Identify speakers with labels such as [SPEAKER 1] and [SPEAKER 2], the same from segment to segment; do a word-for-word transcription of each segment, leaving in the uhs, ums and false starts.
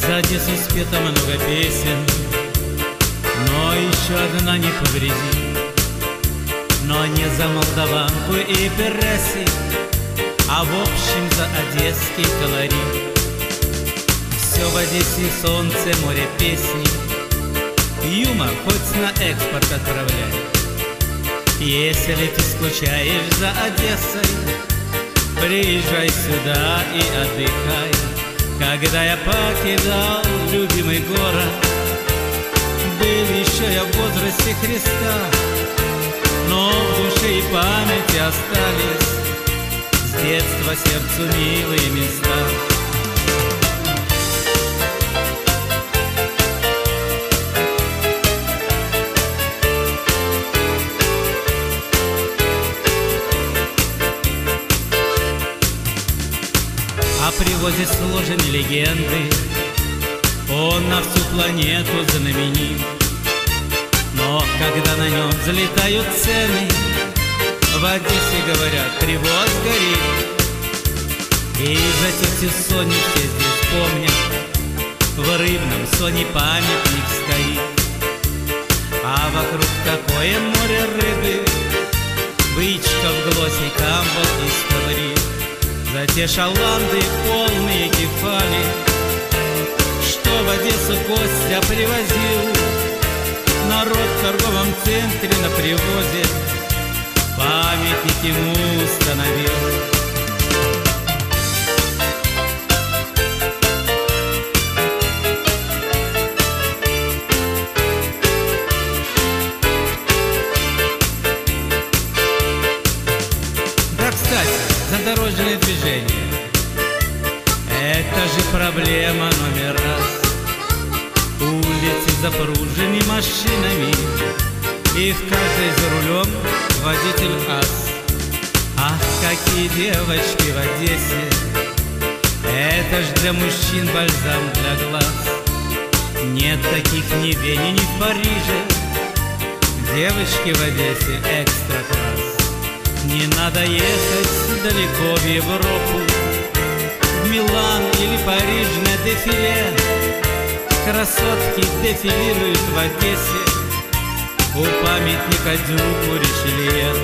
[SPEAKER 1] За Одессу спето много песен, но еще одна не повредит. Но не за Молдаванку и Переси, а в общем за одесский колорит. Все в Одессе солнце, море, песни, юмор хоть на экспорт отправляй. Если ты скучаешь за Одессой, приезжай сюда и отдыхай. Когда я покидал любимый город, был еще я в возрасте Христа, но в душе и памяти остались с детства сердцу милые места. О привозе сложены легенды, он на всю планету знаменит. Но когда на нем взлетают цены, в Одессе говорят, привоз горит. И за тетю Соню все здесь помнят, в Рыбном Соне памятник стоит. А вокруг такое море рыбы, бычка в глосе, камбал и ставрит. За те шаланды полные кефали, что в Одессу Костя привозил. Народ в торговом центре на привозе памятник ему установил. Да, кстати, задорожное движение — это же проблема номер раз. Улицы запружены машинами, и в каждой за рулем водитель ас. Ах, какие девочки в Одессе, это ж для мужчин бальзам для глаз. Нет таких ни в Вене, ни в Париже, девочки в Одессе экстра класс. Не надо ехать далеко в Европу, в Милан или Париж на дефиле. Красотки дефилируют в Одессе у памятника Дюку Ришелье.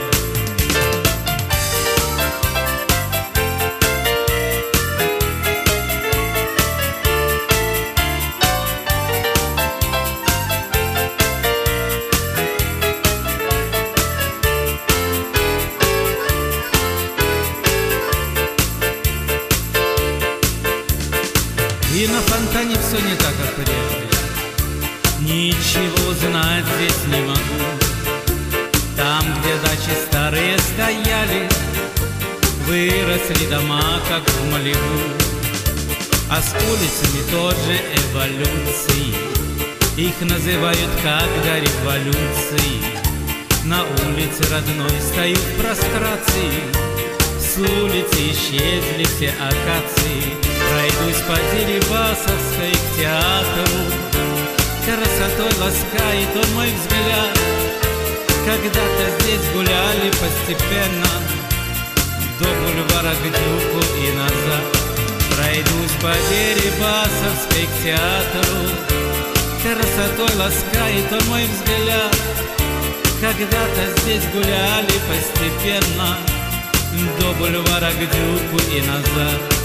[SPEAKER 1] И на фонтане все не так, как прежде. Ничего узнать здесь не могу. Там, где дачи старые стояли, выросли дома, как в Малибу. А с улицами тоже эволюции, их называют когда революции. На улице родной стою в прострации, с улицы исчезли все акации. Пройдусь по Дерибасовской к театру, красотой ласкает он мой взгляд. Когда-то здесь гуляли постепенно до бульвара к Дюку и назад. Пройдусь по Дерибасовской к театру, красотой ласкает он мой взгляд. Когда-то здесь гуляли постепенно до бульвара к Дюку и назад.